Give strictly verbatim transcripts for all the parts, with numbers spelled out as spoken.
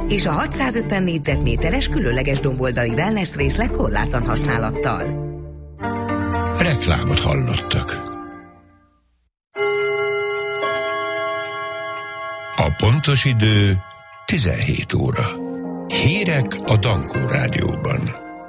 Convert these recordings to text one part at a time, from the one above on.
és a hatszázötven négyzetméteres különleges domboldali wellness részleg korlátlan használattal. Reklámot hallottak. A pontos idő tizenhét óra. Hírek a Dankó Rádióban.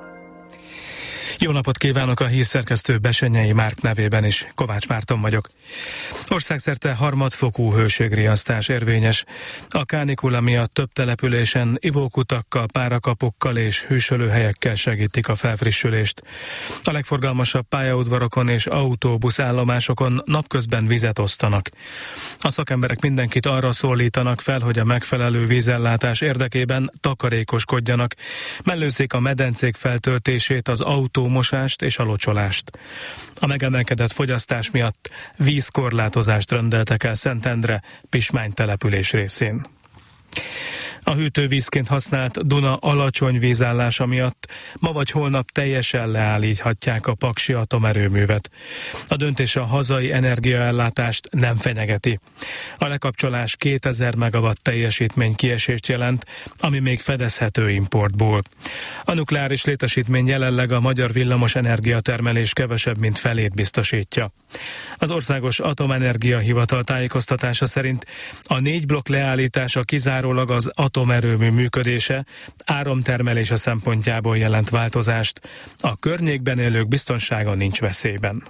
Jó napot kívánok, a hírszerkesztő Besenyei Márk nevében is. Kovács Márton vagyok. Országszerte harmadfokú hőségriasztás érvényes. A kánikula miatt több településen ivókutakkal, párakapukkal és hűsölőhelyekkel segítik a felfrissülést. A legforgalmasabb pályaudvarokon és autóbuszállomásokon napközben vizet osztanak. A szakemberek mindenkit arra szólítanak fel, hogy a megfelelő vízellátás érdekében takarékoskodjanak. Mellőzzék a medencék feltöltését, az autómosást és a locsolást. A megemelkedett fogyasztás miatt vízkorlátozást rendeltek el Szentendre, Pismány település részén. A hűtővízként használt Duna alacsony vízállása miatt ma vagy holnap teljesen leállíthatják a paksi atomerőművet. A döntés a hazai energiaellátást nem fenyegeti. A lekapcsolás kétezer megawatt teljesítmény kiesést jelent, ami még fedezhető importból. A nukleáris létesítmény jelenleg a magyar villamos energiatermelés kevesebb, mint felét biztosítja. Az Országos Atomenergia Hivatal tájékoztatása szerint a négy blokk leállítása kizárólag az atomerőmű működése, áramtermelése szempontjából jelent változást. A környékben élők biztonsága nincs veszélyben.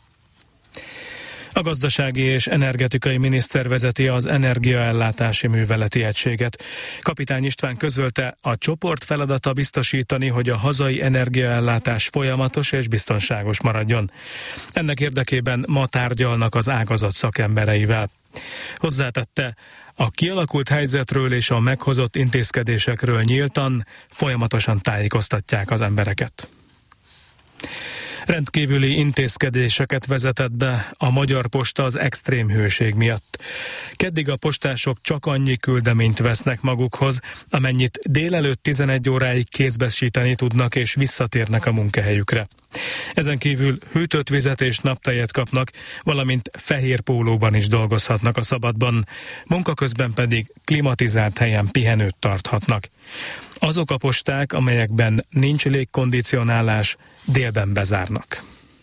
A gazdasági és energetikai miniszter vezeti az energiaellátási műveleti egységet. Kapitány István közölte, a csoport feladata biztosítani, hogy a hazai energiaellátás folyamatos és biztonságos maradjon. Ennek érdekében ma tárgyalnak az ágazat szakembereivel. Hozzátette, a kialakult helyzetről és a meghozott intézkedésekről nyíltan, folyamatosan tájékoztatják az embereket. Rendkívüli intézkedéseket vezetett be a Magyar Posta az extrém hőség miatt. Keddig a postások csak annyi küldeményt vesznek magukhoz, amennyit délelőtt tizenegy óráig kézbesíteni tudnak és visszatérnek a munkahelyükre. Ezen kívül hűtött vizet és naptejet kapnak, valamint fehér pólóban is dolgozhatnak a szabadban, munka közben pedig klimatizált helyen pihenőt tarthatnak. Azok a posták, amelyekben nincs légkondicionálás, délben bezárnak.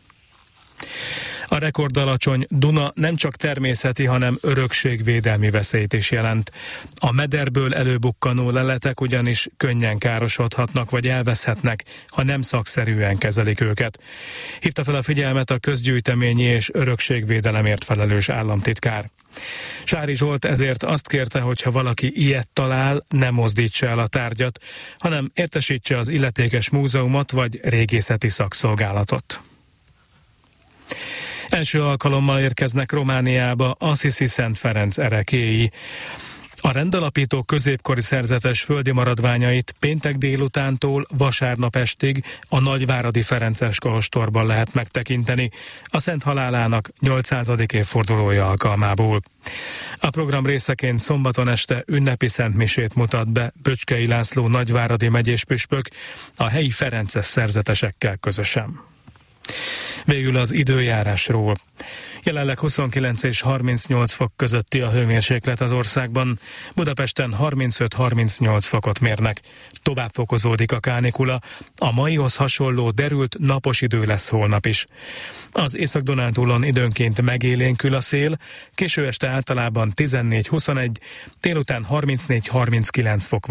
A rekordalacsony Duna nem csak természeti, hanem örökségvédelmi veszélyt is jelent. A mederből előbukkanó leletek ugyanis könnyen károsodhatnak vagy elveszhetnek, ha nem szakszerűen kezelik őket. Hívta fel a figyelmet a közgyűjteményi és örökségvédelemért felelős államtitkár. Sári Zsolt ezért azt kérte, hogy ha valaki ilyet talál, ne mozdítsa el a tárgyat, hanem értesítse az illetékes múzeumot vagy régészeti szakszolgálatot. Első alkalommal érkeznek Romániába Assisi Szent Ferenc erekéi. A rendalapító középkori szerzetes földi maradványait péntek délutántól vasárnap estig a nagyváradi ferences kolostorban lehet megtekinteni, a szent halálának nyolcszázadik évfordulója alkalmából. A program részeként szombaton este ünnepi szentmisét mutat be Böcskei László nagyváradi megyéspüspök a helyi ferences szerzetesekkel közösen. Végül az időjárásról. Jelenleg huszonkilenc és harmincnyolc fok közötti a hőmérséklet az országban. Budapesten harmincöt-harmincnyolc fokot mérnek. Tovább fokozódik a kánikula. A maihoz hasonló derült napos idő lesz holnap is. Az Észak-Dunántúlon időnként megélénkül a szél, késő este általában tizennégy-huszonegy, délután harmincnégy-harminckilenc fok